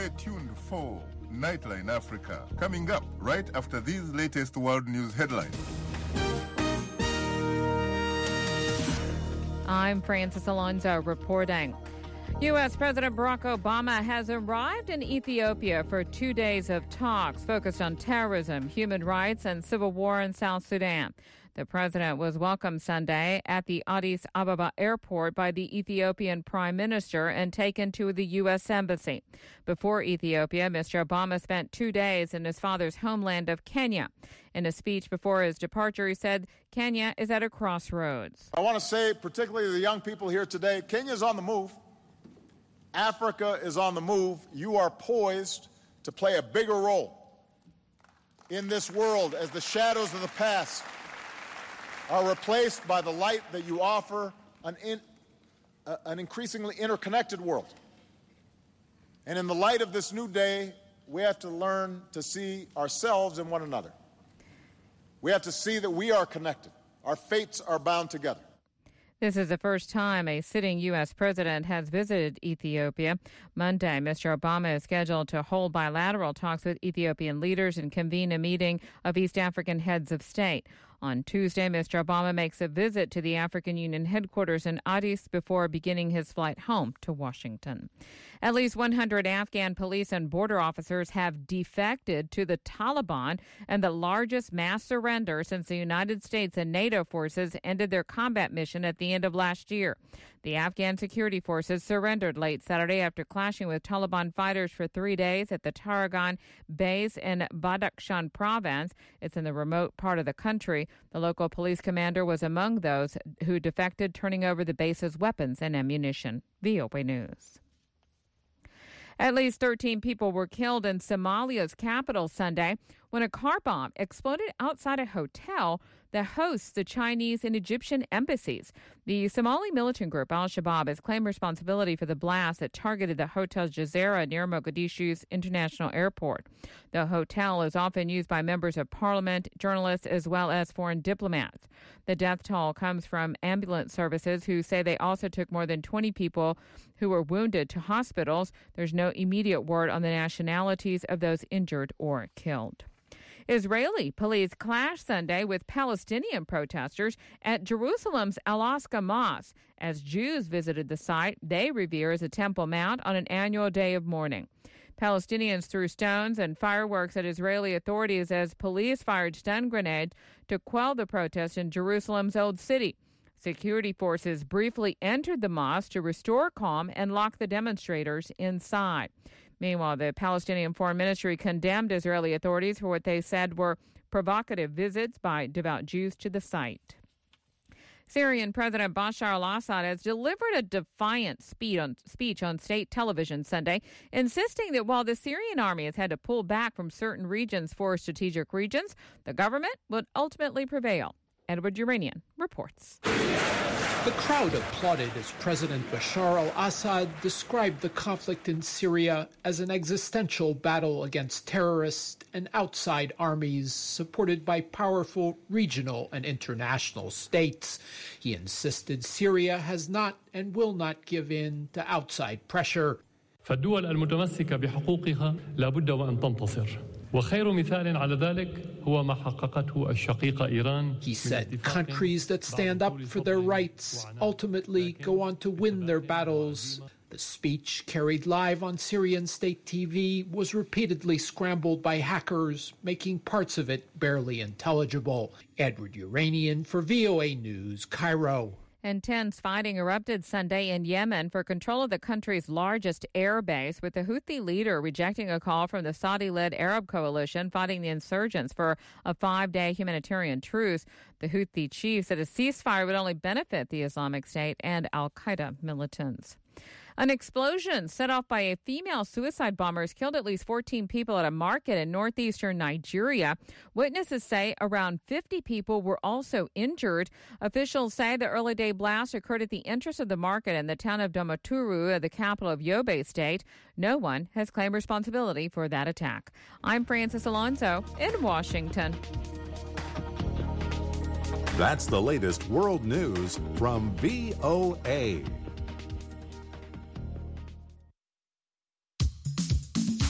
Stay tuned for Nightline Africa, coming up right after these latest world news headlines. I'm Francis Alonso reporting. U.S. President Barack Obama has arrived in Ethiopia for 2 days of talks focused on terrorism, human rights, and civil war in South Sudan. The president was welcomed Sunday at the Addis Ababa airport by the Ethiopian prime minister and taken to the U.S. embassy. Before Ethiopia, Mr. Obama spent 2 days in his father's homeland of Kenya. In a speech before his departure, he said Kenya is at a crossroads. I want to say, particularly to the young people here today, Kenya is on the move. Africa is on the move. You are poised to play a bigger role in this world as the shadows of the past are replaced by the light that you offer, an increasingly interconnected world. And in the light of this new day, we have to learn to see ourselves and one another. We have to see that we are connected. Our fates are bound together. This is the first time a sitting U.S. president has visited Ethiopia. Monday, Mr. Obama is scheduled to hold bilateral talks with Ethiopian leaders and convene a meeting of East African heads of state. On Tuesday, Mr. Obama makes a visit to the African Union headquarters in Addis before beginning his flight home to Washington. At least 100 Afghan police and border officers have defected to the Taliban, and the largest mass surrender since the United States and NATO forces ended their combat mission at the end of last year. The Afghan security forces surrendered late Saturday after clashing with Taliban fighters for 3 days at the Taragan base in Badakhshan province. It's in the remote part of the country. The local police commander was among those who defected, turning over the base's weapons and ammunition. VOA News. At least 13 people were killed in Somalia's capital Sunday when a car bomb exploded outside a hotel that hosts the Chinese and Egyptian embassies. The Somali militant group Al-Shabaab has claimed responsibility for the blast that targeted the Hotel Jazeera near Mogadishu's international airport. The hotel is often used by members of parliament, journalists, as well as foreign diplomats. The death toll comes from ambulance services who say they also took more than 20 people who were wounded to hospitals. There's no immediate word on the nationalities of those injured or killed. Israeli police clashed Sunday with Palestinian protesters at Jerusalem's Al-Aqsa Mosque. As Jews visited the site they revere as a Temple Mount on an annual day of mourning. Palestinians threw stones and fireworks at Israeli authorities as police fired stun grenades to quell the protests in Jerusalem's Old City. Security forces briefly entered the mosque to restore calm and lock the demonstrators inside. Meanwhile, the Palestinian Foreign Ministry condemned Israeli authorities for what they said were provocative visits by devout Jews to the site. Syrian President Bashar al-Assad has delivered a defiant speech on state television Sunday, insisting that while the Syrian army has had to pull back from certain regions for strategic regions, the government would ultimately prevail. Edward Uranian reports. The crowd applauded as President Bashar al-Assad described the conflict in Syria as an existential battle against terrorists and outside armies supported by powerful regional and international states. He insisted Syria has not and will not give in to outside pressure. فالدول المتمسكة بحقوقها لابد وأن تنتصر. وخير مثال على ذلك هو ما حققته الشقيقة إيران. He said countries that stand up for their rights ultimately go on to win their battles. The speech, carried live on Syrian state TV, was repeatedly scrambled by hackers, making parts of it barely intelligible. Edward Uranian for VOA News, Cairo. Intense fighting erupted Sunday in Yemen for control of the country's largest air base, with the Houthi leader rejecting a call from the Saudi-led Arab coalition fighting the insurgents for a 5-day humanitarian truce. The Houthi chief said a ceasefire would only benefit the Islamic State and al-Qaeda militants. An explosion set off by a female suicide bomber has killed at least 14 people at a market in northeastern Nigeria. Witnesses say around 50 people were also injured. Officials say the early day blast occurred at the entrance of the market in the town of Damaturu, the capital of Yobe State. No one has claimed responsibility for that attack. I'm Francis Alonso in Washington. That's the latest world news from VOA.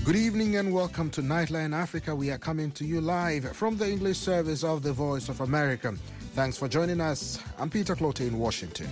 Good evening and welcome to Nightline Africa. We are coming to you live from the English service of the Voice of America. Thanks for joining us. I'm Peter Clote in Washington.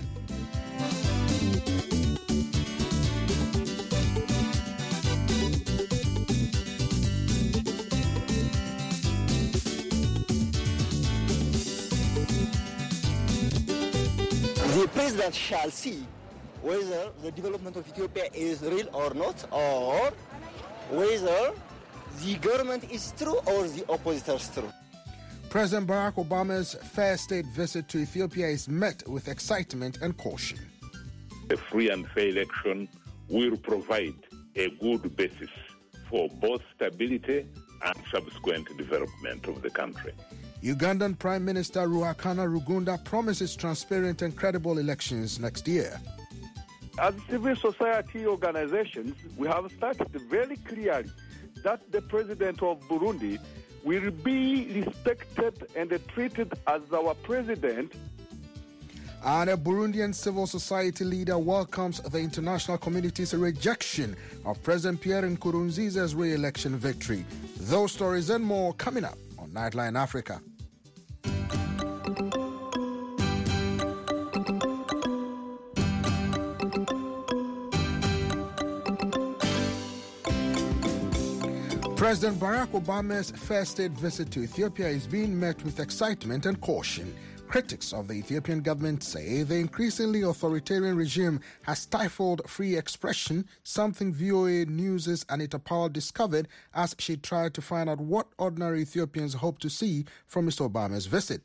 The president shall see whether the development of Ethiopia is real or not, or whether the government is true or the opposition is true. President Barack Obama's first state visit to Ethiopia is met with excitement and caution. A free and fair election will provide a good basis for both stability and subsequent development of the country. Ugandan Prime Minister Ruhakana Rugunda promises transparent and credible elections next year. As civil society organizations, we have stated very clearly that the president of Burundi will be respected and treated as our president. And a Burundian civil society leader welcomes the international community's rejection of President Pierre Nkurunziza's re-election victory. Those stories and more coming up on Nightline Africa. President Barack Obama's first state visit to Ethiopia is being met with excitement and caution. Critics of the Ethiopian government say the increasingly authoritarian regime has stifled free expression, something VOA News' Anita Powell discovered as she tried to find out what ordinary Ethiopians hope to see from Mr. Obama's visit.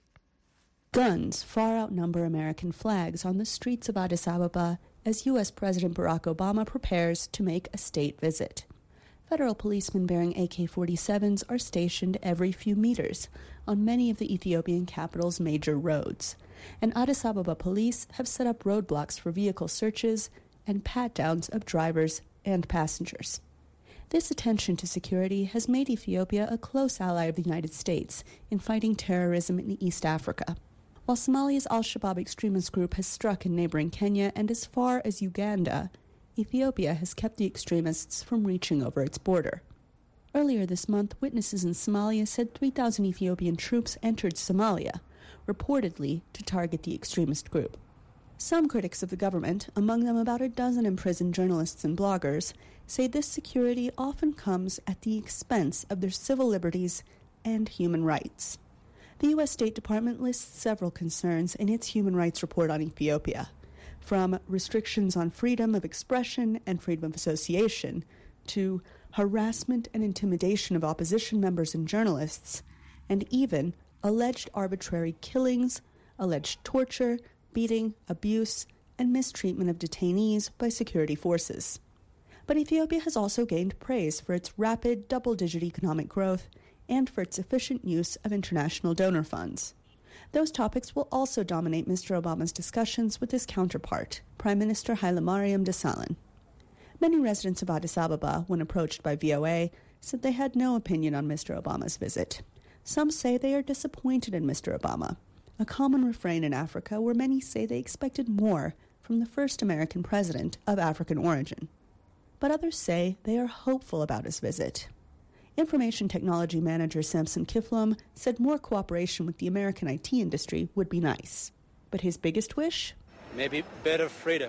Guns far outnumber American flags on the streets of Addis Ababa as U.S. President Barack Obama prepares to make a state visit. Federal policemen bearing AK-47s are stationed every few meters on many of the Ethiopian capital's major roads, and Addis Ababa police have set up roadblocks for vehicle searches and pat-downs of drivers and passengers. This attention to security has made Ethiopia a close ally of the United States in fighting terrorism in East Africa. While Somalia's al-Shabaab extremist group has struck in neighboring Kenya and as far as Uganda, Ethiopia has kept the extremists from reaching over its border. Earlier this month, witnesses in Somalia said 3,000 Ethiopian troops entered Somalia, reportedly to target the extremist group. Some critics of the government, among them about a dozen imprisoned journalists and bloggers, say this security often comes at the expense of their civil liberties and human rights. The U.S. State Department lists several concerns in its human rights report on Ethiopia, from restrictions on freedom of expression and freedom of association to harassment and intimidation of opposition members and journalists, and even alleged arbitrary killings, alleged torture, beating, abuse, and mistreatment of detainees by security forces. But Ethiopia has also gained praise for its rapid double-digit economic growth and for its efficient use of international donor funds. Those topics will also dominate Mr. Obama's discussions with his counterpart, Prime Minister Hailemariam Desalegn. Many residents of Addis Ababa, when approached by VOA, said they had no opinion on Mr. Obama's visit. Some say they are disappointed in Mr. Obama, a common refrain in Africa where many say they expected more from the first American president of African origin. But others say they are hopeful about his visit. Information technology manager Samson Kiflom said more cooperation with the American IT industry would be nice. But his biggest wish? Maybe better freedom.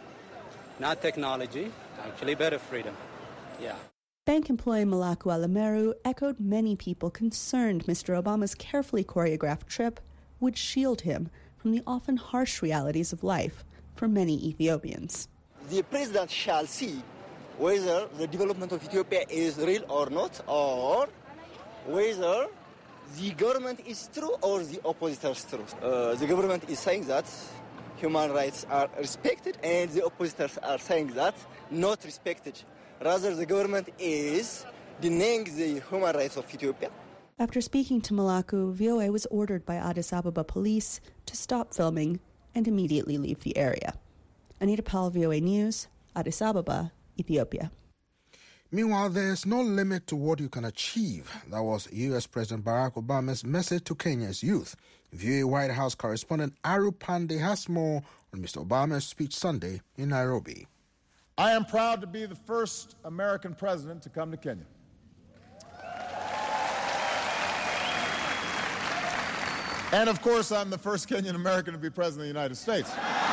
Not technology, actually better freedom. Yeah. Bank employee Malaku Alameru echoed many people concerned Mr. Obama's carefully choreographed trip would shield him from the often harsh realities of life for many Ethiopians. The president shall see whether the development of Ethiopia is real or not, or whether the government is true or the opposition is true. The government is saying that human rights are respected, and the oppositors are saying that not respected. Rather, the government is denying the human rights of Ethiopia. After speaking to Malaku, VOA was ordered by Addis Ababa police to stop filming and immediately leave the area. Anita Powell, VOA News, Addis Ababa, Ethiopia. Meanwhile, there's no limit to what you can achieve. That was U.S. President Barack Obama's message to Kenya's youth. VOA White House correspondent Aru Pandey has more on Mr. Obama's speech Sunday in Nairobi. I am proud to be the first American president to come to Kenya. And of course, I'm the first Kenyan American to be president of the United States.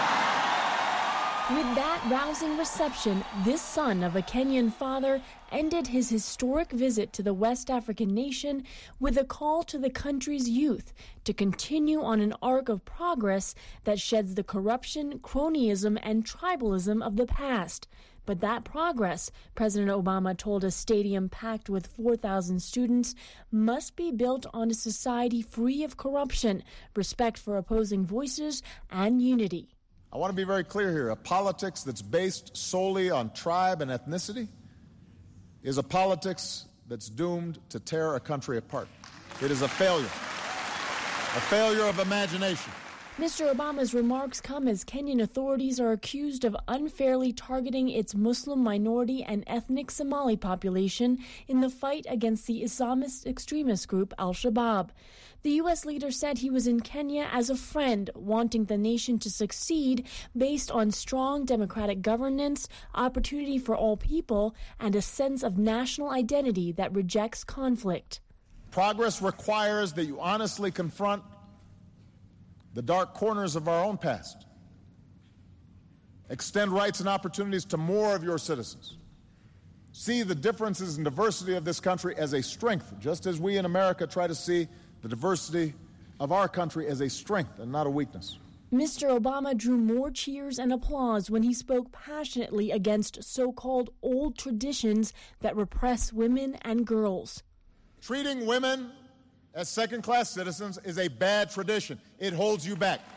With that rousing reception, this son of a Kenyan father ended his historic visit to the West African nation with a call to the country's youth to continue on an arc of progress that sheds the corruption, cronyism, and tribalism of the past. But that progress, President Obama told a stadium packed with 4,000 students, must be built on a society free of corruption, respect for opposing voices, and unity. I want to be very clear here. A politics that's based solely on tribe and ethnicity is a politics that's doomed to tear a country apart. It is a failure of imagination. Mr. Obama's remarks come as Kenyan authorities are accused of unfairly targeting its Muslim minority and ethnic Somali population in the fight against the Islamist extremist group Al-Shabaab. The U.S. leader said he was in Kenya as a friend, wanting the nation to succeed based on strong democratic governance, opportunity for all people, and a sense of national identity that rejects conflict. Progress requires that you honestly confront the dark corners of our own past. Extend rights and opportunities to more of your citizens. See the differences and diversity of this country as a strength, just as we in America try to see the diversity of our country as a strength and not a weakness. Mr. Obama drew more cheers and applause when he spoke passionately against so-called old traditions that repress women and girls. Treating women as second-class citizens is a bad tradition. It holds you back.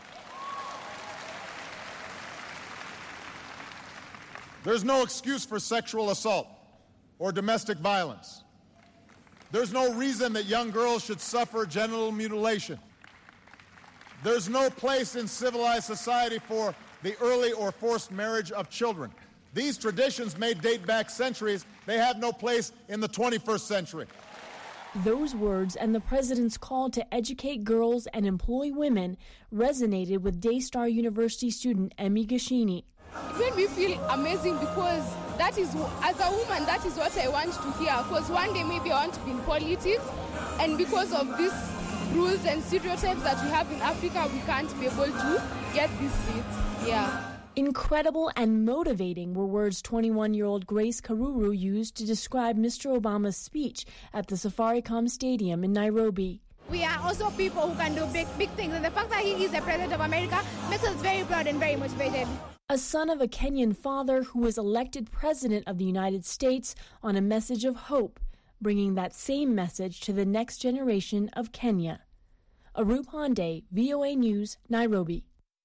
There's no excuse for sexual assault or domestic violence. There's no reason that young girls should suffer genital mutilation. There's no place in civilized society for the early or forced marriage of children. These traditions may date back centuries. They have no place in the 21st century. Those words and the president's call to educate girls and employ women resonated with Daystar University student Emmy Gashini. It made me feel amazing because that is, as a woman, that is what I want to hear. Because one day maybe I want to be in politics, and because of these rules and stereotypes that we have in Africa, we can't be able to get these seats. Yeah. Incredible and motivating were words 21-year-old Grace Karuru used to describe Mr. Obama's speech at the Safaricom Stadium in Nairobi. We are also people who can do big things, and the fact that he is the president of America makes us very proud and very motivated. A son of a Kenyan father who was elected president of the United States on a message of hope, bringing that same message to the next generation of Kenya. Arup Hande, VOA News, Nairobi.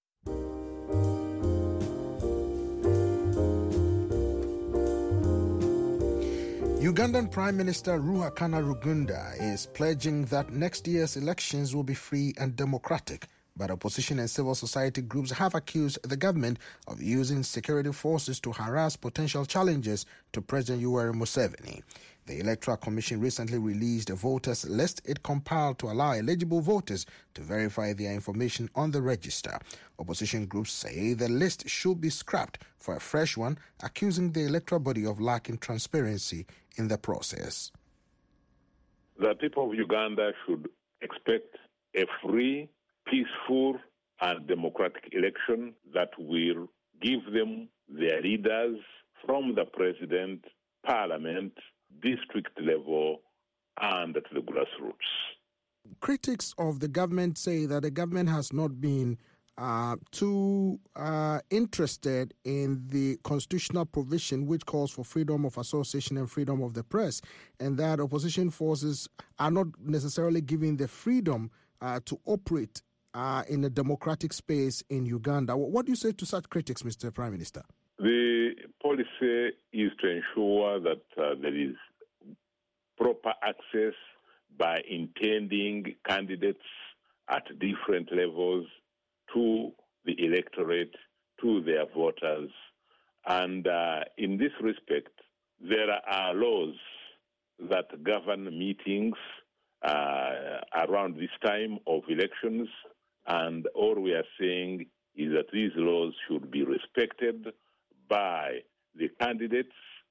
Ugandan Prime Minister Ruhakana Rugunda is pledging that next year's elections will be free and democratic, but opposition and civil society groups have accused the government of using security forces to harass potential challengers to President Yoweri Museveni. The Electoral Commission recently released a voters list it compiled to allow eligible voters to verify their information on the register. Opposition groups say the list should be scrapped for a fresh one, accusing the electoral body of lacking transparency in the process. The people of Uganda should expect a free, peaceful, and democratic election that will give them their leaders from the president, parliament, district level, and at the grassroots. Critics of the government say that the government has not been too interested in the constitutional provision which calls for freedom of association and freedom of the press, and that opposition forces are not necessarily given the freedom to operate in a democratic space in Uganda. What do you say to such critics, Mr. Prime Minister? The policy is to ensure that there is proper access by intending candidates at different levels to the electorate, to their voters. And in this respect, there are laws that govern meetings around this time of elections, and all we are saying is that these laws should be respected by the candidates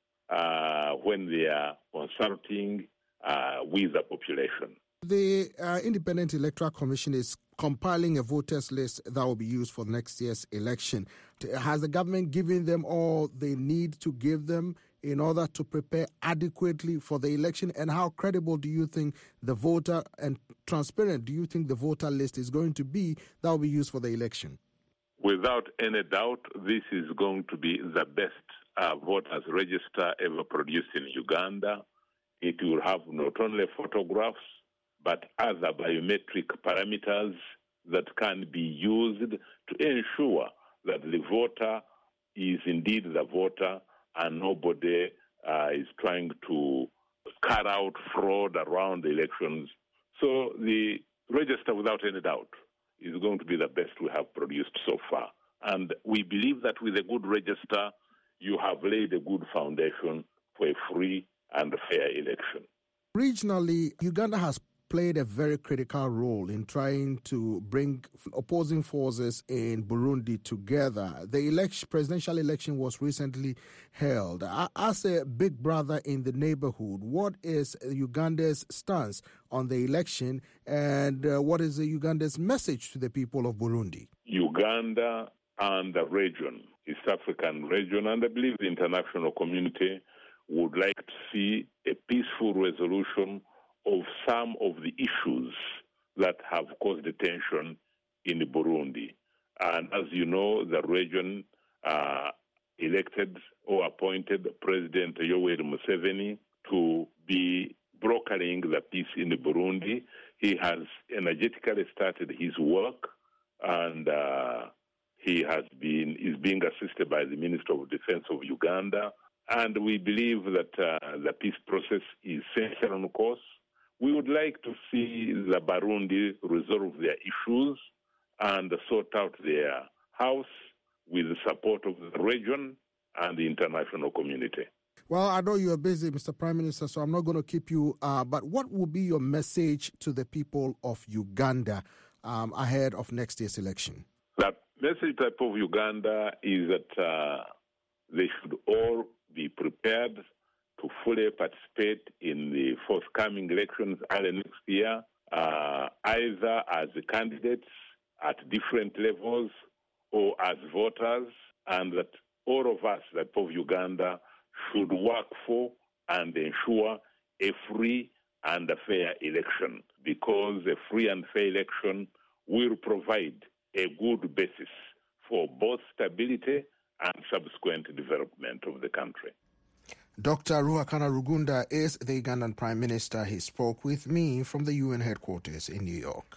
when they are consulting with the population. The Independent Electoral Commission is compiling a voters list that will be used for next year's election. Has the government given them all they need to give them in order to prepare adequately for the election? And how credible do you think the voter and transparent do you think the voter list is going to be that will be used for the election? Without any doubt, this is going to be the best voters register ever produced in Uganda. It will have not only photographs, but other biometric parameters that can be used to ensure that the voter is indeed the voter and nobody is trying to cut out fraud around the elections. So the register, without any doubt, is going to be the best we have produced so far. And we believe that with a good register, you have laid a good foundation for a free and fair election. Regionally, Uganda has played a very critical role in trying to bring opposing forces in Burundi together. The presidential election was recently held. As a big brother in the neighborhood, what is Uganda's stance on the election, and what is Uganda's message to the people of Burundi? Uganda and the region, East African region, and I believe the international community would like to see a peaceful resolution of some of the issues that have caused tension in Burundi. And as you know, the region elected or appointed President Yoweri Museveni to be brokering the peace in Burundi. He has energetically started his work, and he is being assisted by the Minister of Defense of Uganda. And we believe that the peace process is set on course. We would like to see the Burundi resolve their issues and sort out their house with the support of the region and the international community. Well, I know you are busy, Mr. Prime Minister, so I'm not going to keep you. But what will be your message to the people of Uganda ahead of next year's election? The message to the people of Uganda is that they should all be prepared to fully participate in the forthcoming elections early next year, either as candidates at different levels or as voters, and that all of us, the people of Uganda, should work for and ensure a free and a fair election, because a free and fair election will provide a good basis for both stability and subsequent development of the country. Dr. Ruhakana Rugunda is the Ugandan Prime Minister. He spoke with me from the UN headquarters in New York.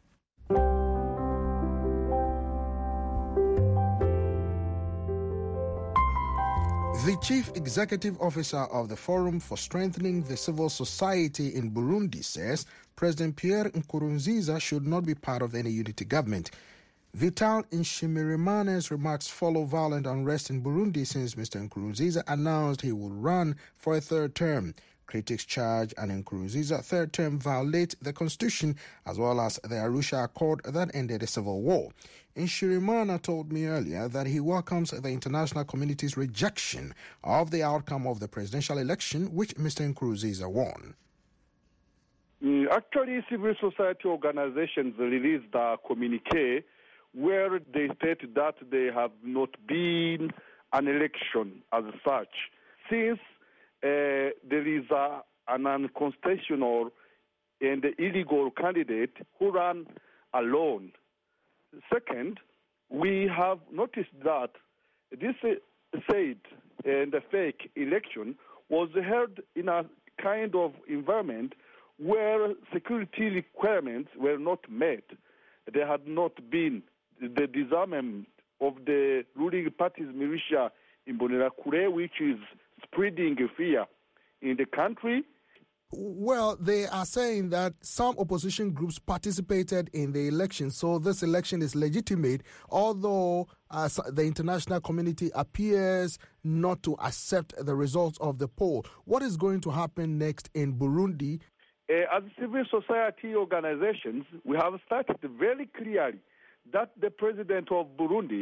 The Chief Executive Officer of the Forum for Strengthening the Civil Society in Burundi says President Pierre Nkurunziza should not be part of any unity government. Vital Nshimirimane's remarks follow violent unrest in Burundi since Mr. Nkurunziza announced he would run for a third term. Critics charge an Nkurunziza third term violates the constitution as well as the Arusha Accord that ended a civil war. Nshirimana told me earlier that he welcomes the international community's rejection of the outcome of the presidential election, which Mr. Nkurunziza won. Actually, civil society organizations released a communique where they state that there have not been an election as such, since there is an unconstitutional and illegal candidate who ran alone. Second, we have noticed that this said and the fake election was held in a kind of environment where security requirements were not met. There had not been the disarmament of the ruling party's militia in Imbonerakure, which is spreading fear in the country. Well, they are saying that some opposition groups participated in the election, so this election is legitimate, although the international community appears not to accept the results of the poll. What is going to happen next in Burundi? As civil society organizations, we have stated very clearly that the president of Burundi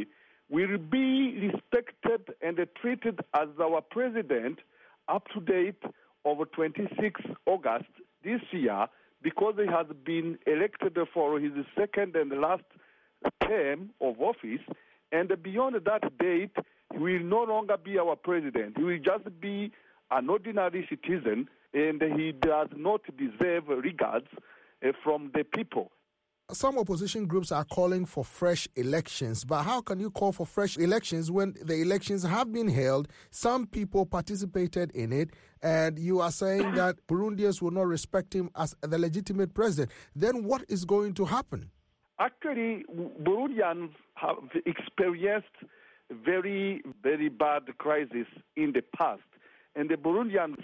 will be respected and treated as our president up to date over 26 August this year, because he has been elected for his second and last term of office. And beyond that date, he will no longer be our president. He will just be an ordinary citizen, and he does not deserve regards from the people. Some opposition groups are calling for fresh elections, but how can you call for fresh elections when the elections have been held, some people participated in it, and you are saying that Burundians will not respect him as the legitimate president? Then what is going to happen? Actually, Burundians have experienced very, very bad crisis in the past, and the Burundians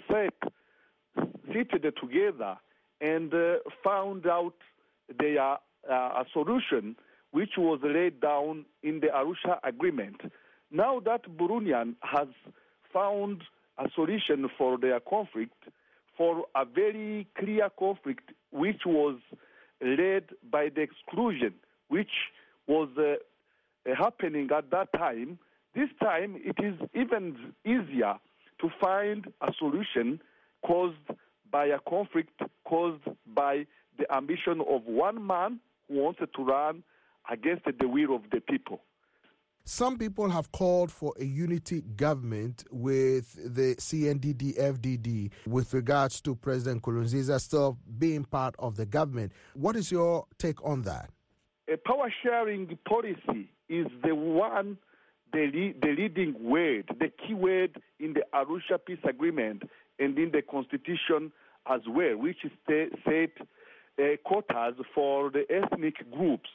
seated together and found out their a solution which was laid down in the Arusha Agreement. Now that Burundian has found a solution for their conflict, for a very clear conflict which was led by the exclusion which was happening at that time, this time it is even easier to find a solution caused by a conflict, caused by the ambition of one man who wanted to run against the will of the people. Some people have called for a unity government with the CNDD-FDD with regards to President Nkurunziza still being part of the government. What is your take on that? A power-sharing policy is the leading word, the key word in the Arusha Peace Agreement and in the Constitution as well, which is set quotas for the ethnic groups,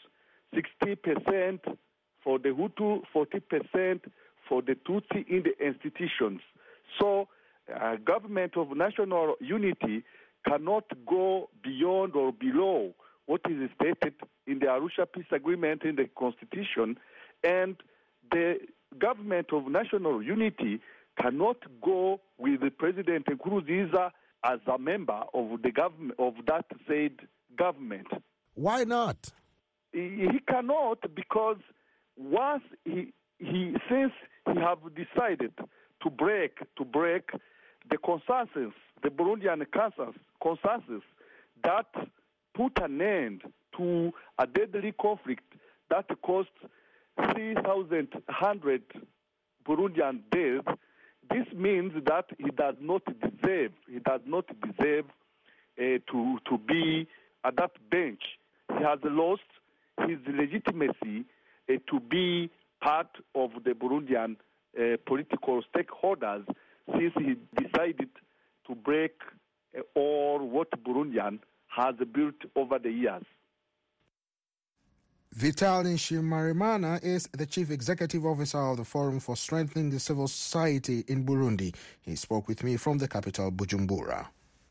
60% for the Hutu, 40% for the Tutsi in the institutions. So government of national unity cannot go beyond or below what is stated in the Arusha Peace Agreement in the Constitution, and the government of national unity cannot go with the President Nkurunziza as a member of the government of that said government. Why not? He cannot, because once since he have decided to break the consensus, the Burundian consensus that put an end to a deadly conflict that cost 3,100 Burundian deaths. This means that he does not deserve to be at that bench. He has lost his legitimacy to be part of the Burundian political stakeholders since he decided to break all what Burundian has built over the years. Vital Nshimirimana is the Chief Executive Officer of the Forum for Strengthening the Civil Society in Burundi. He spoke with me from the capital, Bujumbura.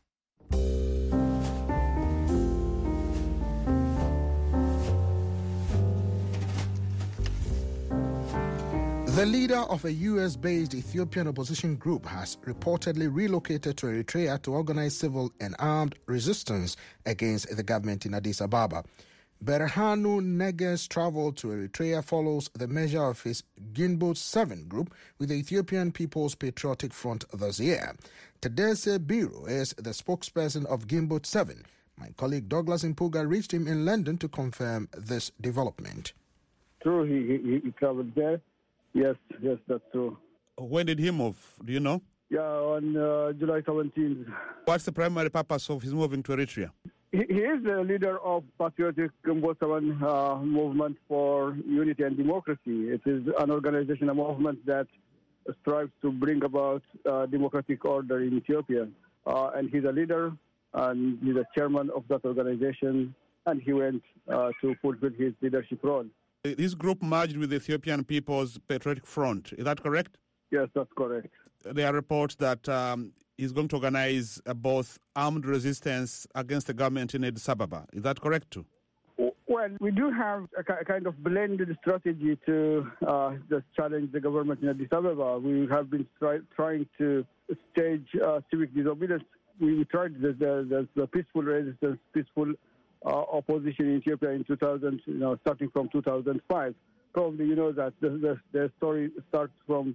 The leader of a US-based Ethiopian opposition group has reportedly relocated to Eritrea to organize civil and armed resistance against the government in Addis Ababa. Berhanu Nege's travel to Eritrea follows the measure of his Ginbot 7 group with the Ethiopian People's Patriotic Front this year. Tadesse Biro is the spokesperson of Ginbot 7. My colleague Douglas Impuga reached him in London to confirm this development. True, he traveled there. Yes, that's true. When did he move? Do you know? Yeah, on July 17th. What's the primary purpose of his moving to Eritrea? He is the leader of Patriotic Ginbot Movement for Unity and Democracy. It is an organization, a movement that strives to bring about democratic order in Ethiopia. And he's a leader, and he's a chairman of that organization, and he went to fulfill his leadership role. This group merged with the Ethiopian People's Patriotic Front. Is that correct? Yes, that's correct. There are reports that he's going to organize both armed resistance against the government in Addis Ababa. Is that correct too? Well, we do have a kind of blended strategy to just challenge the government in Addis Ababa. We have been trying to stage civic disobedience. We tried the peaceful resistance, peaceful opposition in Ethiopia in 2000, starting from 2005. probably you know that the story starts from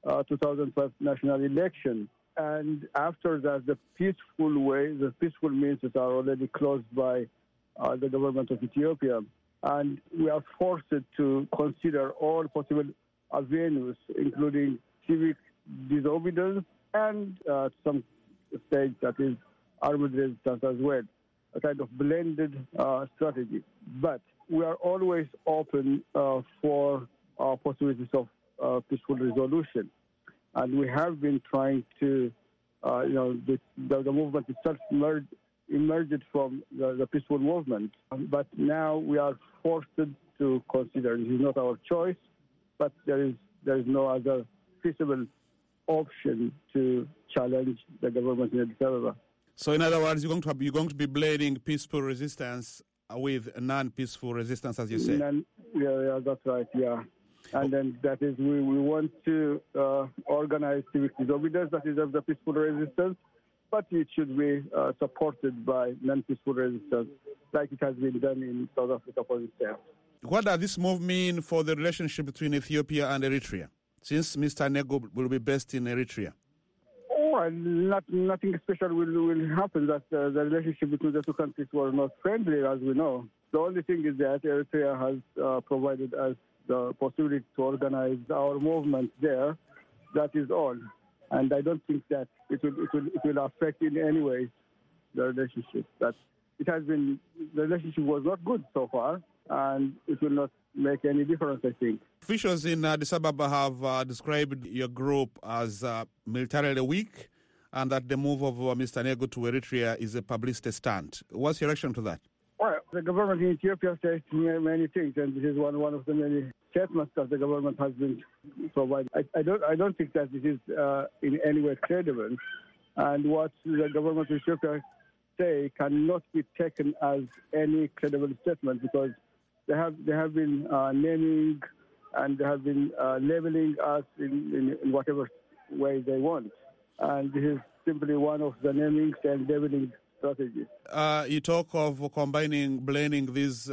2012 national election. And after that, the peaceful means that are already closed by the government of Ethiopia. And we are forced to consider all possible avenues, including civic disobedience and some stage that is armed resistance as well, a kind of blended strategy. But we are always open for possibilities of peaceful resolution. And we have been trying to, the movement itself emerged from the peaceful movement. But now we are forced to consider, this is not our choice, but there is no other feasible option to challenge the government in Addis Ababa. So in other words, you're going to be blending peaceful resistance with non-peaceful resistance, as you say? Yeah, that's right, yeah. And then that is, we want to organize civic disobedience, that is the peaceful resistance, but it should be supported by non-peaceful resistance, like it has been done in South Africa, for instance. What does this move mean for the relationship between Ethiopia and Eritrea, since Mr. Nego will be based in Eritrea? Oh, nothing special will happen. That the relationship between the two countries were not friendly, as we know. The only thing is that Eritrea has provided us the possibility to organize our movement there. That is all. And I don't think that it will affect in any way the relationship. That the relationship was not good so far, and it will not make any difference, I think. Officials in Addis Ababa have described your group as militarily weak, and that the move of Mr. Nego to Eritrea is a publicity stunt. What's your reaction to that? Well, the government in Ethiopia says many things, and this is one of the many statements that the government has been providing. I don't think that this is in any way credible, and what the government of Ethiopia say cannot be taken as any credible statement, because they have been naming and they have been labeling us in whatever way they want, and this is simply one of the namings and labeling strategies. You talk of blending these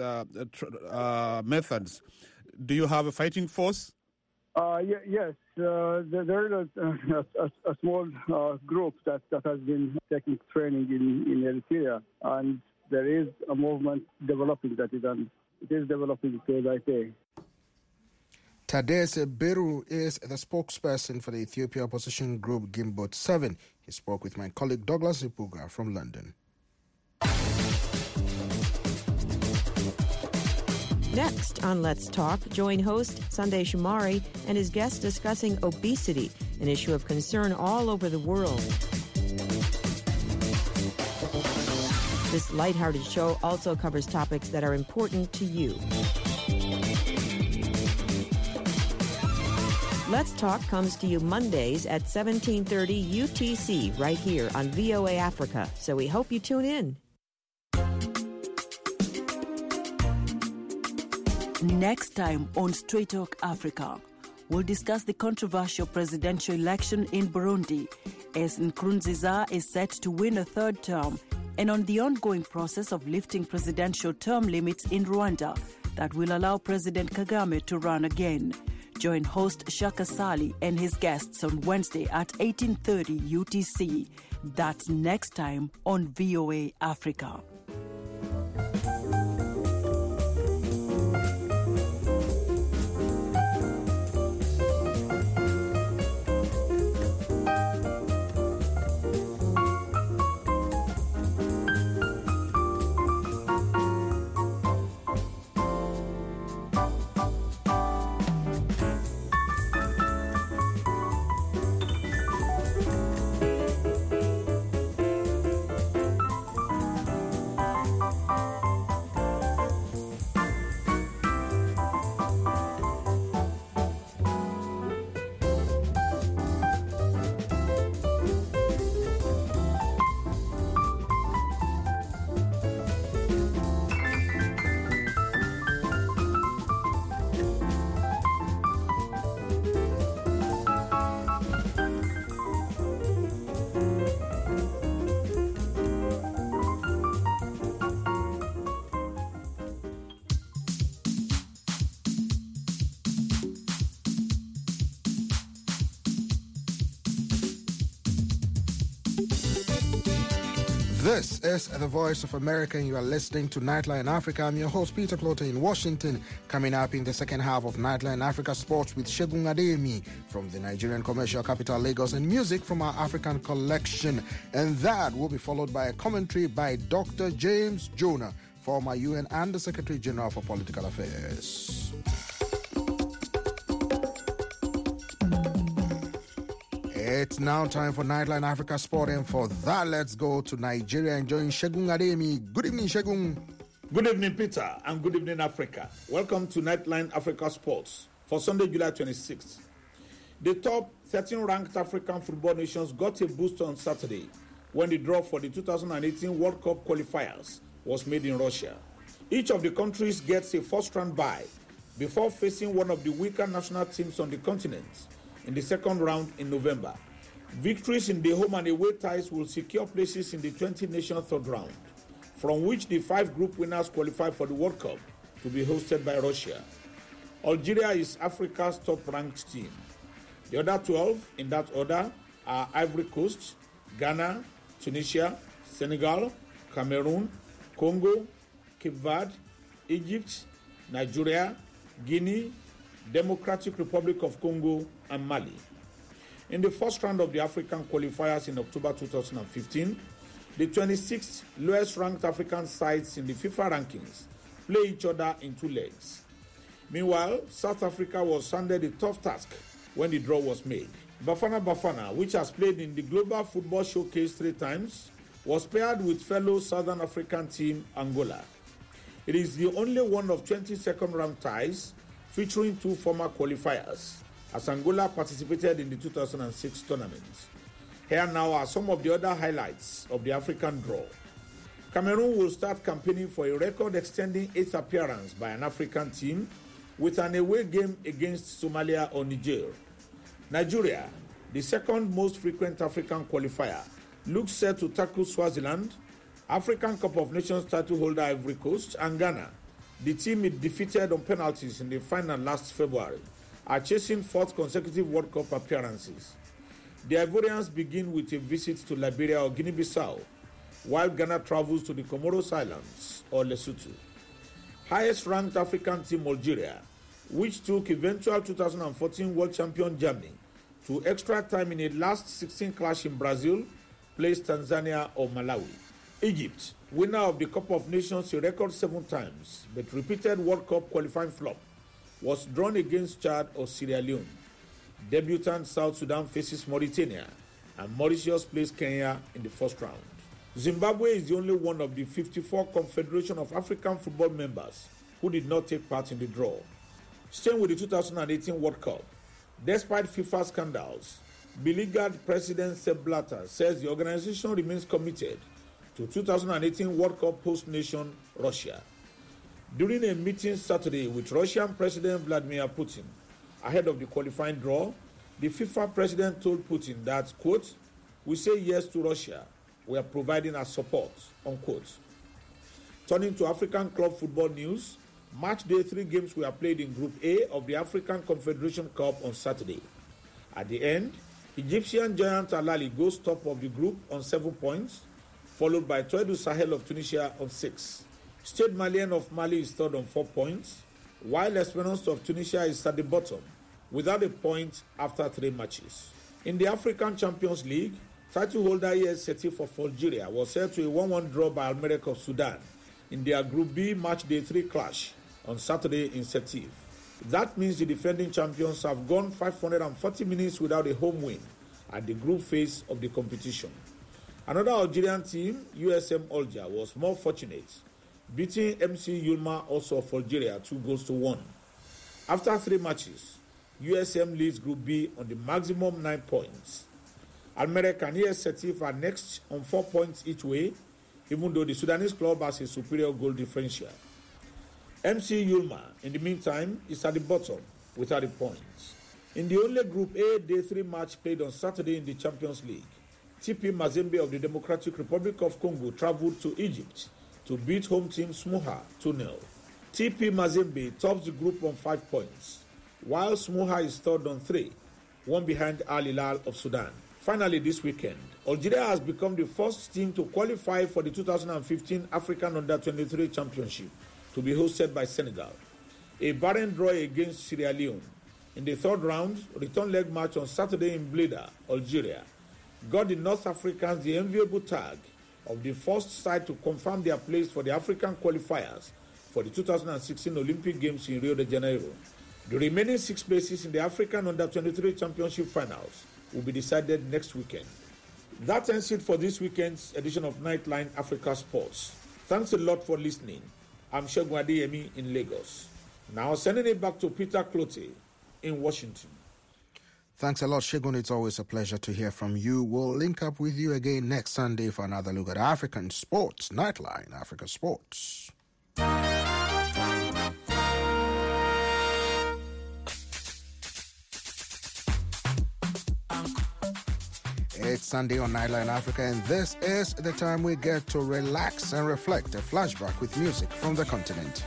methods. Do you have a fighting force? Yes. There is a small group that has been taking training in Eritrea, and there is a movement developing that it is developing day by day. Tadesse Beru is the spokesperson for the Ethiopia opposition group Gimbot 7. He spoke with my colleague Douglas Ipuga from London. Next on Let's Talk, join host Sunday Shumari and his guests discussing obesity, an issue of concern all over the world. This lighthearted show also covers topics that are important to you. Let's Talk comes to you Mondays at 17:30 UTC right here on VOA Africa, so we hope you tune in. Next time on Straight Talk Africa, we'll discuss the controversial presidential election in Burundi as Nkurunziza is set to win a third term, and on the ongoing process of lifting presidential term limits in Rwanda that will allow President Kagame to run again. Join host Shaka Sali and his guests on Wednesday at 18:30 UTC. That's next time on VOA Africa. This is the Voice of America, and you are listening to Nightline Africa. I'm your host, Peter Clotter, in Washington. Coming up in the second half of Nightline Africa Sports with Segun Adeyemi from the Nigerian commercial capital, Lagos, and music from our African collection. And that will be followed by a commentary by Dr. James Jonah, former UN Under Secretary General for Political Affairs. It's now time for Nightline Africa Sport, and for that, let's go to Nigeria and join Segun Adeyemi. Good evening, Segun. Good evening, Peter, and good evening, Africa. Welcome to Nightline Africa Sports for Sunday, July 26th. The top 13 ranked African football nations got a boost on Saturday when the draw for the 2018 World Cup qualifiers was made in Russia. Each of the countries gets a first-round bye before facing one of the weaker national teams on the continent in the second round in November. Victories in the home and away ties will secure places in the 20-nation third round, from which the 5 group winners qualify for the World Cup to be hosted by Russia. Algeria is Africa's top-ranked team. The other 12 in that order are Ivory Coast, Ghana, Tunisia, Senegal, Cameroon, Congo, Cape Verde, Egypt, Nigeria, Guinea, Democratic Republic of Congo, and Mali. In the first round of the African qualifiers in October 2015, the 26th lowest-ranked African sides in the FIFA rankings play each other in 2 legs. Meanwhile, South Africa was handed a tough task when the draw was made. Bafana Bafana, which has played in the Global Football Showcase 3 times, was paired with fellow Southern African team Angola. It is the only one of 20 second-round ties featuring 2 former qualifiers, as Angola participated in the 2006 tournament. Here now are some of the other highlights of the African draw. Cameroon will start campaigning for a record-extending 8th appearance by an African team with an away game against Somalia or Niger. Nigeria, the second most frequent African qualifier, looks set to tackle Swaziland, African Cup of Nations title holder Ivory Coast, and Ghana. The team it defeated on penalties in the final last February are chasing 4th consecutive World Cup appearances. The Ivorians begin with a visit to Liberia or Guinea-Bissau, while Ghana travels to the Comoros Islands or Lesotho. Highest-ranked African team Algeria, which took eventual 2014 world champion Germany to extra time in a last 16 clash in Brazil, plays Tanzania or Malawi. Egypt, winner of the Cup of Nations a record 7 times, but repeated World Cup qualifying flop, was drawn against Chad or Sierra Leone. Debutant South Sudan faces Mauritania, and Mauritius plays Kenya in the first round. Zimbabwe is the only one of the 54 Confederation of African Football members who did not take part in the draw. Staying with the 2018 World Cup, despite FIFA scandals, beleaguered President Sepp Blatter says the organization remains committed to 2018 World Cup host nation Russia. During a meeting Saturday with Russian President Vladimir Putin ahead of the qualifying draw, the FIFA president told Putin that, quote, "We say yes to Russia. We are providing our support," unquote. Turning to African club football news, match day 3 games were played in Group A of the African Confederation Cup on Saturday. At the end, Egyptian giant Al Ahly goes top of the group on 7 points, followed by Etoile du Sahel of Tunisia on 6. Stade Malien of Mali is third on 4 points, while Esperance of Tunisia is at the bottom, without a point after 3 matches. In the African Champions League, title holder AS Sétif of Algeria was held to a 1-1 draw by Al Merreikh of Sudan in their Group B match day 3 clash on Saturday in Sétif. That means the defending champions have gone 540 minutes without a home win at the group phase of the competition. Another Algerian team, USM Alger, was more fortunate, beating MC Yulma also of Algeria 2-1. After 3 matches, USM leads Group B on the maximum 9 points. Al Merreikh and AS Sétif are next on 4 points each way, even though the Sudanese club has a superior goal differential. MC Yulma, in the meantime, is at the bottom with 30 points. In the only Group A Day 3 match played on Saturday in the Champions League, TP Mazembe of the Democratic Republic of Congo traveled to Egypt to beat home team Smuha 2-0. TP Mazembe tops the group on 5 points, while Smuha is third on 3, one behind Al Hilal of Sudan. Finally, this weekend, Algeria has become the first team to qualify for the 2015 African Under-23 Championship to be hosted by Senegal. A barren draw against Sierra Leone in the third round, return leg match on Saturday in Blida, Algeria, got the North Africans the enviable tag of the first side to confirm their place for the African qualifiers for the 2016 Olympic Games in Rio de Janeiro. The remaining 6 places in the African Under-23 Championship finals will be decided next weekend. That ends it for this weekend's edition of Nightline Africa Sports. Thanks a lot for listening. I'm Segun Adeyemi in Lagos. Now sending it back to Peter Clote in Washington. Thanks a lot, Segun. It's always a pleasure to hear from you. We'll link up with you again next Sunday for another look at African sports. Nightline Africa Sports. It's Sunday on Nightline Africa, and this is the time we get to relax and reflect. A flashback with music from the continent.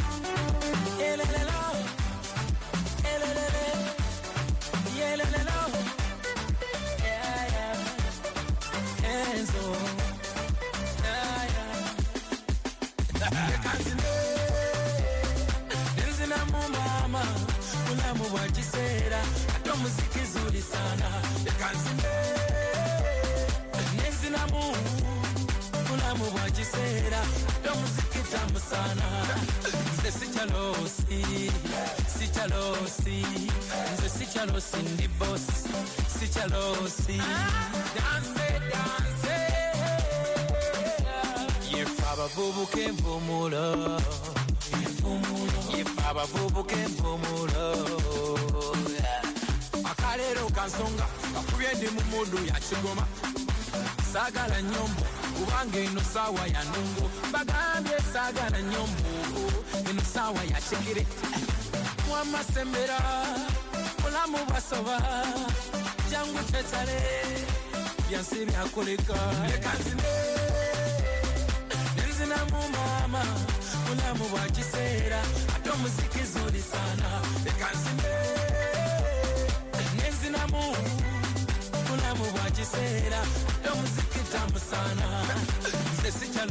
Akalero kansonga kakubyendi mu mudu ya kigoma sagala nyombo kubange ino sawa ya nungo bagambye sagala nyombo ino sawa ya shikire mwamasembera mulamu basoba jangu tetale byansi byakoleka lekanzine nenzina mu mama mulamu bwa kiseera ate omuziki zuli sana lekanzine nenzina mu mulamu bwa kiseera ate omuziki tamu sana nze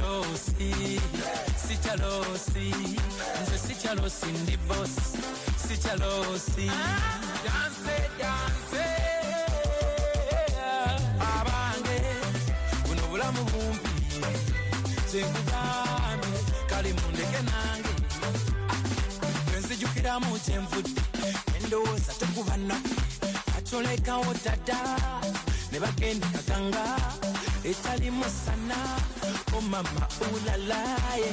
sikyalosi nze sikyalosi ndi boss sikyalosi danse abange buno bulamu bumpi kyekugambe kali mundeke nange bwenzijukiramu kyenvudde endowooza tekuba naffe acolekawo dada ne bagenda kaganga etali musana omama ulalaye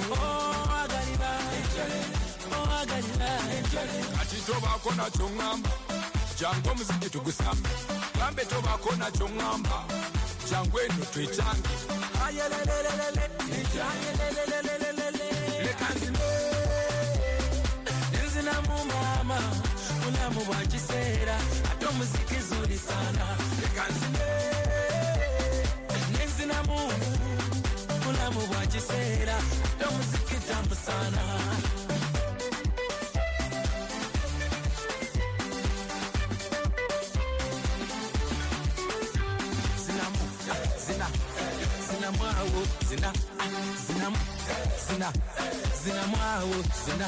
kati tobaako nakyo ŋŋamba jangu omuziki tugusambe gambe tobaako nakyo ŋŋamba jangu eno twekyange leka nzine nenzinamu mama mulamu bwa kiseera ate omuziki zuli sana leka nzine nenzinamu mulamu bwa kiseera ate omuziki tamu sana zina mwawo zina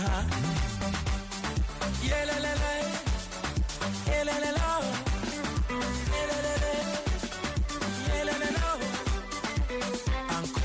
yelelele yelelelo yelelele yelelelo anko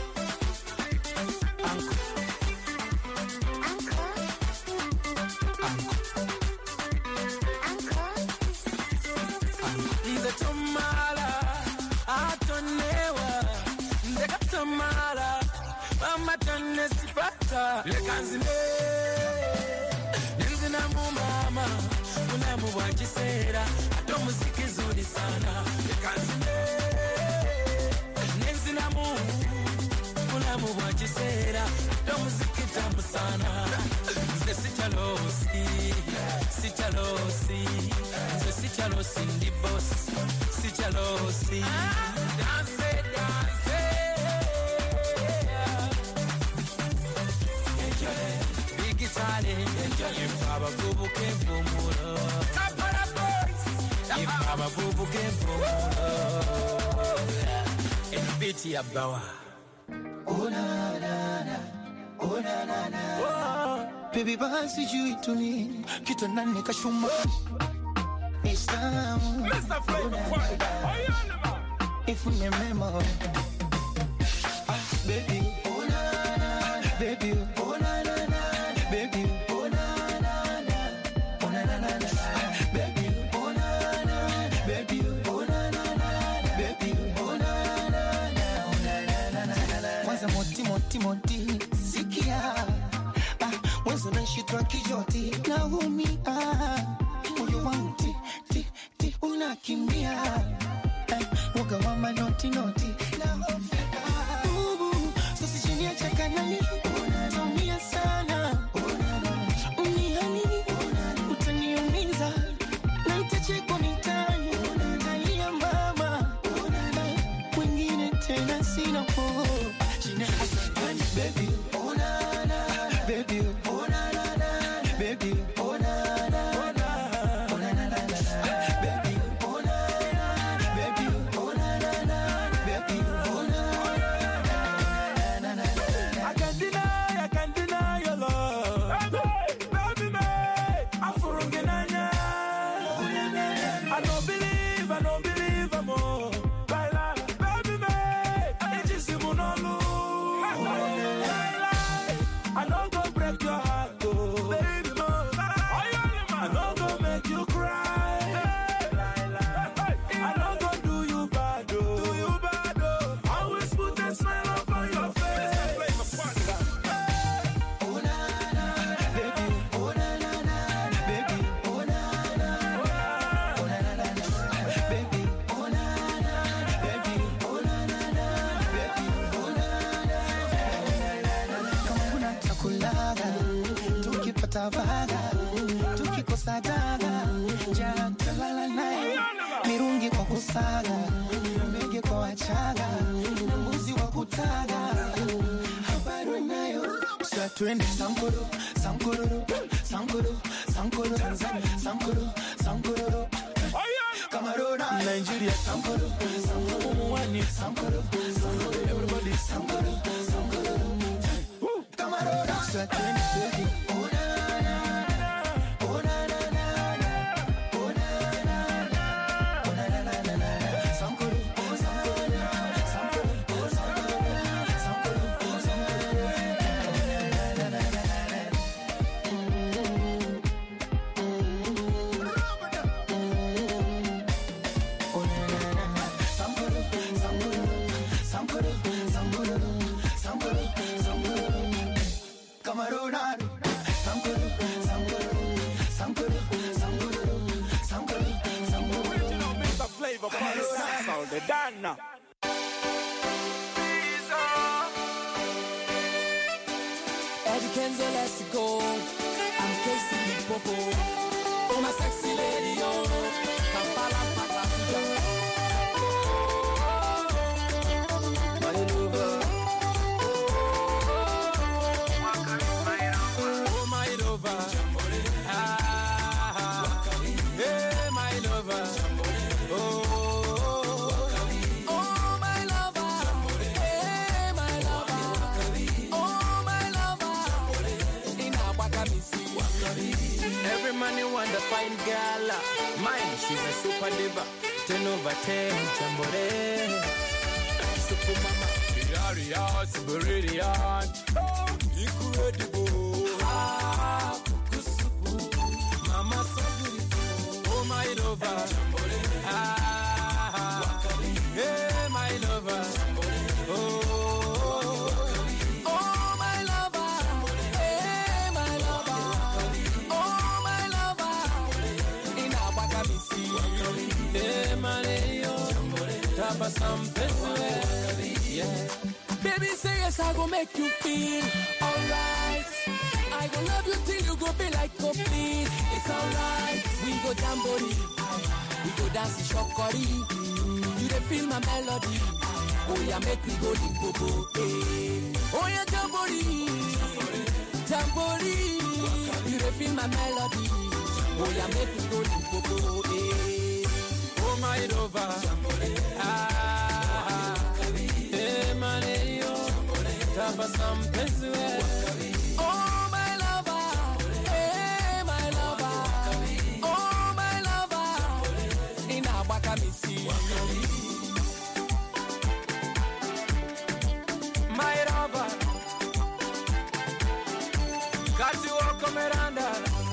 nze tomala atonewa ndeka tomala amatane sipata lekanzine nenzina mu mama mulamu bwa kiseera ate omuziki zuli sana lekanzine nenzina mu mulamu bwa kiseera ate omuziki tamu sana nze sikyalosi nze sikyalosi ndi boss sikyalosi danse Bigitale, abavubuka envumulo Kampala boys, If I'm a boo game for and bitty abawa. Oh na na na, oh na na na. Baby basi juu to me, kitu nani kashuma. Mr. Flavor, if we remember, baby, oh na na, baby, oh na na na, baby, oh na na na, oh na na na, baby, oh na na, baby, oh na na na, baby, oh na na na, oh na na na. Kwanza moti, sikia, wewe unashitwa kijoti na umia, moyo wangu unakimbia, woga wa manoti na hofia. Sasa chini ya chakanani, unatumia sana. Unihani, utaniumiza, na nitachekwa mitani. Unaangalia mama, wengine tena sina po. Chini ya chakanani, baby, oh na na, baby, oh na na, baby, oh na na. Mirungi kwa kusaga, mbege kwa wachaga, mbuzi wa kutaga. Habari nayo, twende Sankuru, Sankuru, Sankuru, Sankuru, Tanzania, Sankuru, Sankuru. Cameroon, Nigeria, Sankuru, Sankuru, Mwani, Sankuru, Sankuru, everybody, Sankuru, Sankuru. Cameroon, twende baby. Dana. Eddie Kenzo, let's go. I'm Casey Popo. Oh, my sexy lady, oh. Kampala, Papa, my lover. Oh, my lover. Hey, my lover. Oh. Every man you want to find girl, mine, she's a super diva. 10 over 10, Jambore. Super mama. Hilarious, brilliant. Incredible. Kukusubu. Mama so beautiful. Oh, my lover. Hey, my lover. Oh. Yeah. Baby, say yes, I go make you feel alright. I go love you till you go be like complete. It's alright. We go jamboree, we go dance shokori. You dey feel my melody. Oh yeah, make we go limpopo. Oh yeah, jamboree, jamboree. You dey feel my melody. Oh yeah, make we go limpopo. my lover. Maneo, tabasam pensue. Oh my lover, my lover. Oh my lover, ina wakamisi. My lover, kati wako Miranda.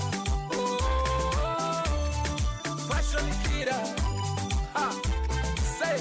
Oh, fashion kira. Say.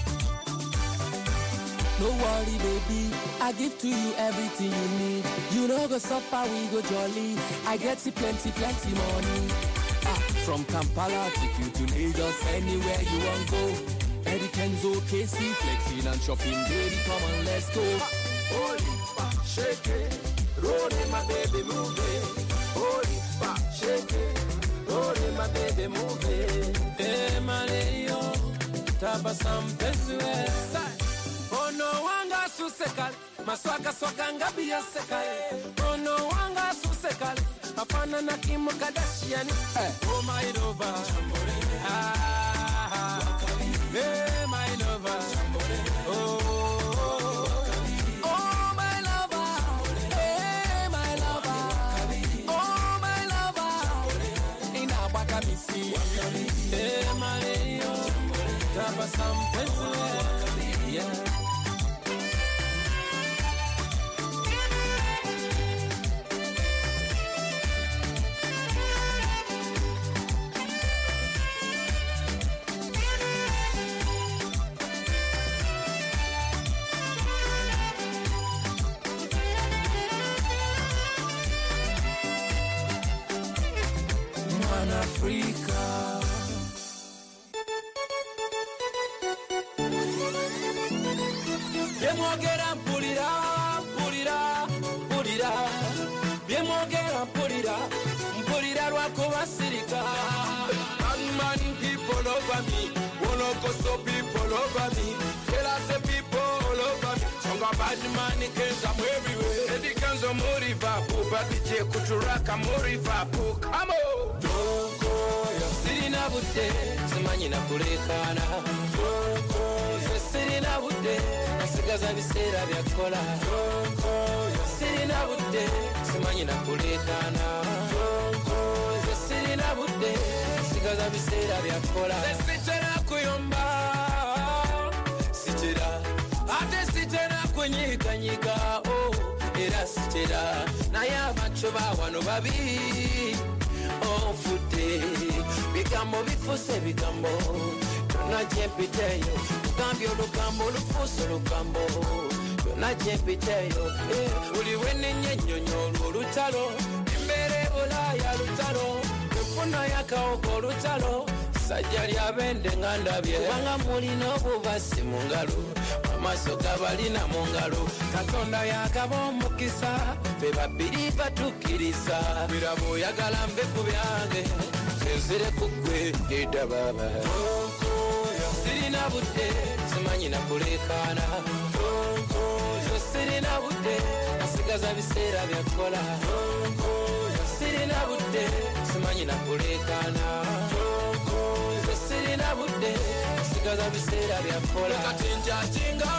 No worry, baby, I give to you everything you need. You know go suffer, we go jolly. I get you plenty money. From Kampala, take you to Lagos, anywhere you want go. Eddie Kenzo, KC, flexing and shopping, baby, come on, let's go. Holy fuck, shake it, roll it, my baby, move it. Holy fuck, shake it, roll it, my baby, move it. Hey, my lady, tabasam pensue. Ono wanga susekal, maswaka soka ngabi ya sekal. Ono wanga susekal, apana na Kim Kardashian. Oh my lover, hey my lover, oh my lover, hey my lover, oh my lover. Ina wakamisi, hey my yo, tabasam pensue, yeah. Africa. Biemogera pulira, pulira, pulira. Biemogera pulira, pulira rwako basirika. Many people over me, Wolokoso people over me, Kelase people all over me. Songa bad man, Kenza everywhere. Eddie Kenzo Moriva, Babije Kuturaka Moriva, come on. Sirina bude, simanyi na kulekana. Sirina bude, nasigaza bisera byakola. Sirina bude, simanyi na kulekana. Sirina bude, nasigaza bisera byakola. Sitera kuyomba, sitera. Ate sitera kunyikanyiga, oh, era sitera. Naye abacho bawano babi. Oh, fute, bigambo bifuse bigambo. Dona jempiteyo, ugambyo lugambo lufuse lugambo. Dona jempiteyo, uliwe n'ennyonyo olutalo. Embere olaya lutalo, enfuna y'akawogo lutalo. Sajja lyabende nga ndabye, kubanga mulina obubasi mu ngalo. Amaaso gabalina mu ngalo. Katonda yakaba omukisa, be babiri batukkiriza. Birabo oyagala nve ku byange, senzire ku ggwe edda baba. Sirina budde, simanyi na kulekaana. Sirina budde, nasigaza biseera byakola. Sirina budde, simanyi na kulekaana. Sirina budde, nasigaza biseera byakola. Katinjajinga,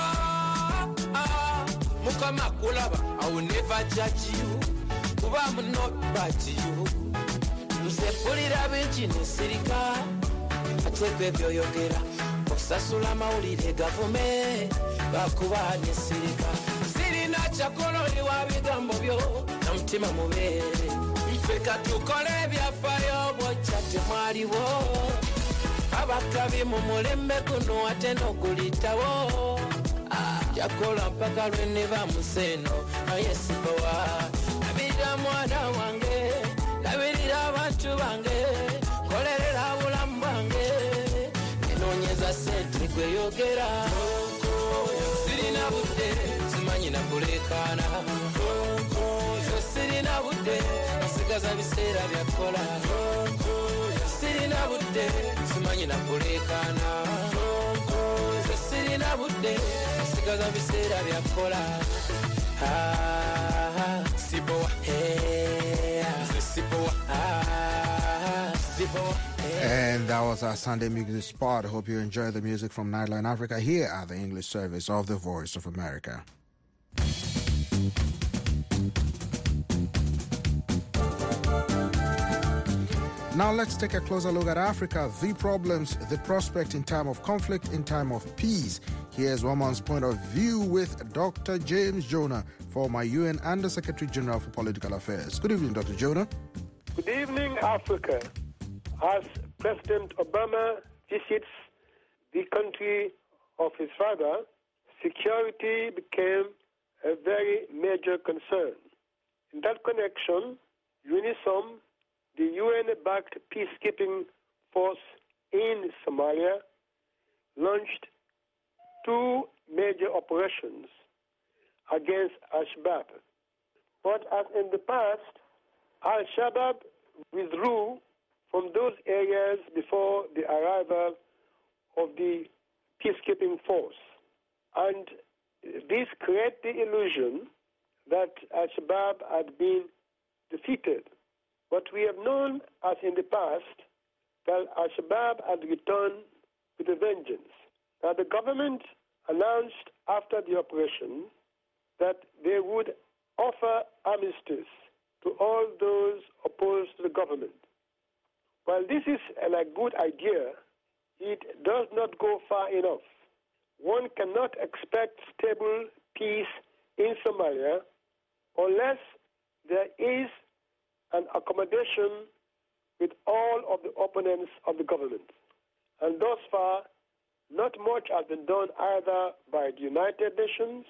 Mukama kulaba, I will never judge you. Kuba I'm not bad to you. Nze pulira bingi nesirika, ate byoyogera. Osasula amawulire gavume, bakuba nesirika. Sirina kyakololiwa bigambo byo, na mutima mubeere. Ffe katukole ebyafaayo bw'ojja temwaliwo. Abakabi mu mulembe guno ate n'ogulitawo. Yakola mpaka lweniba museno, naye sibowa. Labirira mwana wange, labirira abantu bange, kolerera bulamu bwange. Enoonyeza sente gweyogera. Sirina budde, simanyi na kulekaana. Sirina budde, nasigaza biseera byakola. Sirina budde, simanyi na kulekaana. Sirina budde, nasigaza biseera byakola. Sibowa, sibowa, sibowa. And that was our Sunday music spot. I hope you enjoy the music from Nightline Africa here at the English service of the Voice of America. Now let's take a closer look at Africa, the problems, the prospect in time of conflict, in time of peace. Here's one man's point of view with Dr. James Jonah, former UN Under-Secretary General for Political Affairs. Good evening, Dr. Jonah. Good evening, Africa. As President Obama visits the country of his father, security became a very major concern. In that connection, UNISOM, the UN-backed peacekeeping force in Somalia, launched 2 major operations against Al-Shabaab. But as in the past, Al-Shabaab withdrew from those areas before the arrival of the peacekeeping force. And this created the illusion that Al-Shabaab had been defeated. But we have known, as in the past, that Al-Shabaab had returned with a vengeance. Now, the government announced after the operation that they would offer armistice to all those opposed to the government. While this is a good idea, it does not go far enough. One cannot expect stable peace in Somalia unless there is an accommodation with all of the opponents of the government. And thus far, not much has been done either by the United Nations,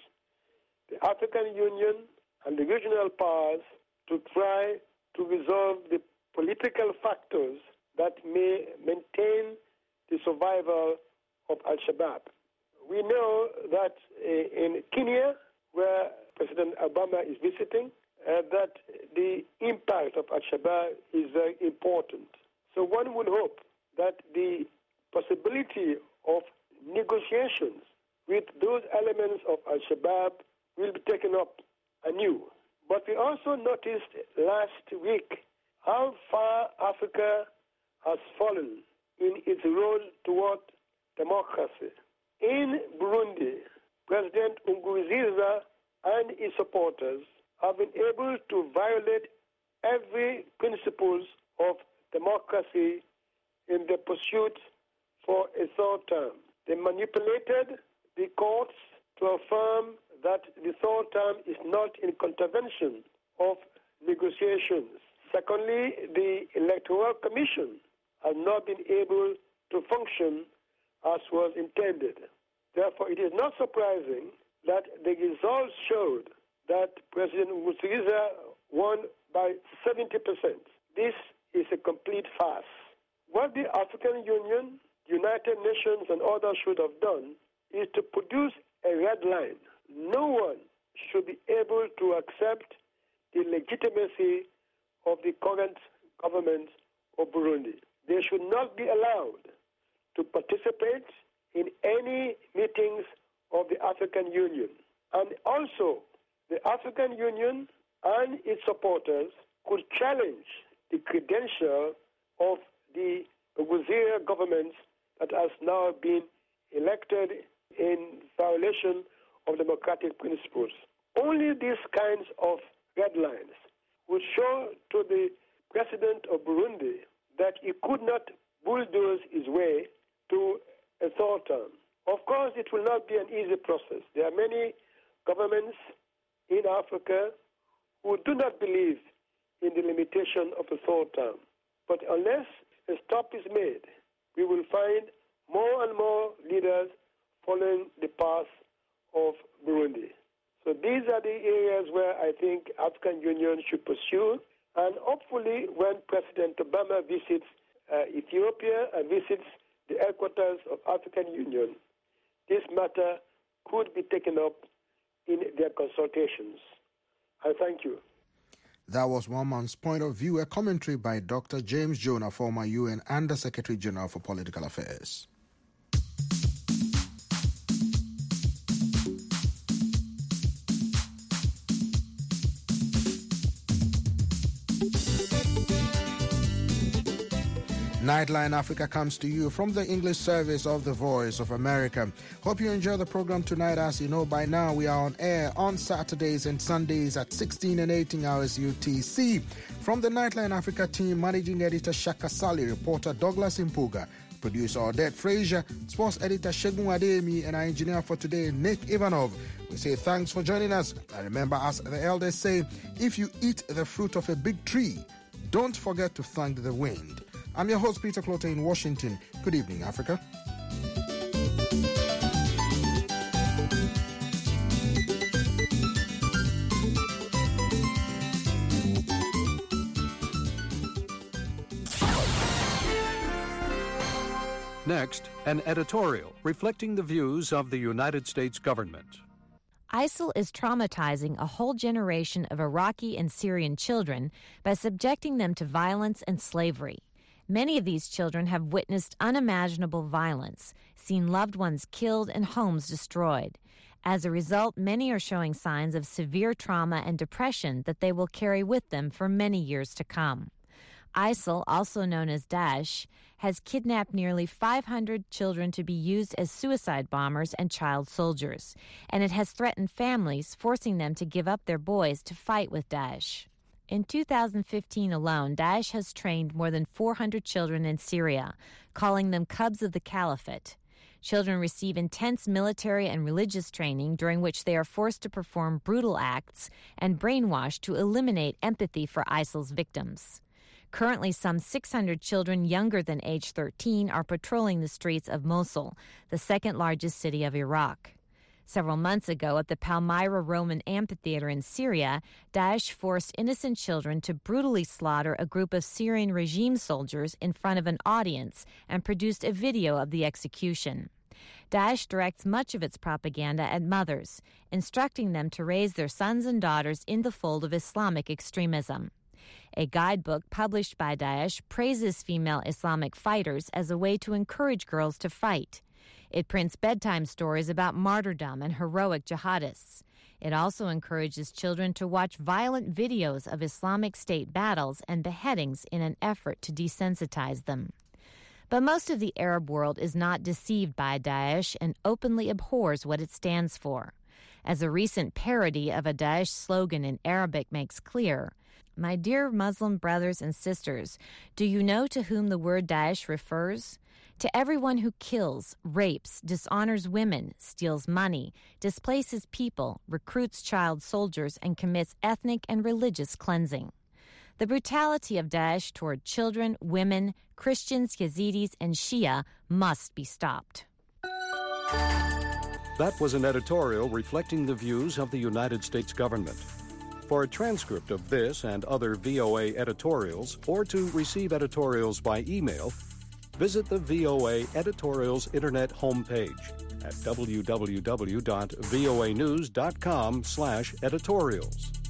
the African Union, and the regional powers to try to resolve the political factors that may maintain the survival of Al-Shabaab. We know that in Kenya, where President Obama is visiting, that the impact of Al-Shabaab is very important. So one would hope that the possibility of negotiations with those elements of Al-Shabaab will be taken up anew. But we also noticed last week how far Africa has fallen in its road toward democracy. In Burundi, President Nkurunziza and his supporters have been able to violate every principles of democracy in the pursuit for a 3rd term. They manipulated the courts to affirm that the 3rd term is not in contravention of negotiations. Secondly, the Electoral Commission has not been able to function as was intended. Therefore, it is not surprising that the results showed that President Nkurunziza won by 70%. This is a complete farce. What the African Union, United Nations, and others should have done is to produce a red line. No one should be able to accept the legitimacy of the current government of Burundi. They should not be allowed to participate in any meetings of the African Union. And also, the African Union and its supporters could challenge the credential of the Nkurunziza government that has now been elected in violation of democratic principles. Only these kinds of red lines would show to the president of Burundi that he could not bulldoze his way to a 3rd term. Of course, it will not be an easy process. There are many governments in Africa who do not believe in the limitation of a 3rd term. But unless a stop is made, we will find more and more leaders following the path of Burundi. So these are the areas where I think African Union should pursue. And hopefully when President Obama visits Ethiopia and visits the headquarters of African Union, this matter could be taken up in their consultations. I thank you. That was one man's point of view, a commentary by Dr. James Jonah, former UN Under-Secretary General for Political Affairs. Nightline Africa comes to you from the English service of the Voice of America. Hope you enjoy the program tonight. As you know by now, we are on air on Saturdays and Sundays at 16 and 18 hours UTC. From the Nightline Africa team, Managing Editor Shaka Sali, reporter Douglas Impuga, producer Odette Frazier, sports editor Shegun Ademi, and our engineer for today, Nick Ivanov. We say thanks for joining us. And remember, as the elders say, if you eat the fruit of a big tree, don't forget to thank the wind. I'm your host, Peter Clotter in Washington. Good evening, Africa. Next, an editorial reflecting the views of the United States government. ISIL is traumatizing a whole generation of Iraqi and Syrian children by subjecting them to violence and slavery. Many of these children have witnessed unimaginable violence, seen loved ones killed and homes destroyed. As a result, many are showing signs of severe trauma and depression that they will carry with them for many years to come. ISIL, also known as Daesh, has kidnapped nearly 500 children to be used as suicide bombers and child soldiers, and it has threatened families, forcing them to give up their boys to fight with Daesh. In 2015 alone, Daesh has trained more than 400 children in Syria, calling them cubs of the caliphate. Children receive intense military and religious training during which they are forced to perform brutal acts and brainwashed to eliminate empathy for ISIL's victims. Currently, some 600 children younger than age 13 are patrolling the streets of Mosul, the second largest city of Iraq. Several months ago, at the Palmyra Roman Amphitheater in Syria, Daesh forced innocent children to brutally slaughter a group of Syrian regime soldiers in front of an audience and produced a video of the execution. Daesh directs much of its propaganda at mothers, instructing them to raise their sons and daughters in the fold of Islamic extremism. A guidebook published by Daesh praises female Islamic fighters as a way to encourage girls to fight. It prints bedtime stories about martyrdom and heroic jihadists. It also encourages children to watch violent videos of Islamic State battles and beheadings in an effort to desensitize them. But most of the Arab world is not deceived by Daesh and openly abhors what it stands for. As a recent parody of a Daesh slogan in Arabic makes clear, "My dear Muslim brothers and sisters, do you know to whom the word Daesh refers? To everyone who kills, rapes, dishonors women, steals money, displaces people, recruits child soldiers, and commits ethnic and religious cleansing." The brutality of Daesh toward children, women, Christians, Yazidis, and Shia must be stopped. That was an editorial reflecting the views of the United States government. For a transcript of this and other VOA editorials, or to receive editorials by email, visit the VOA Editorials Internet homepage at www.voanews.com/editorials.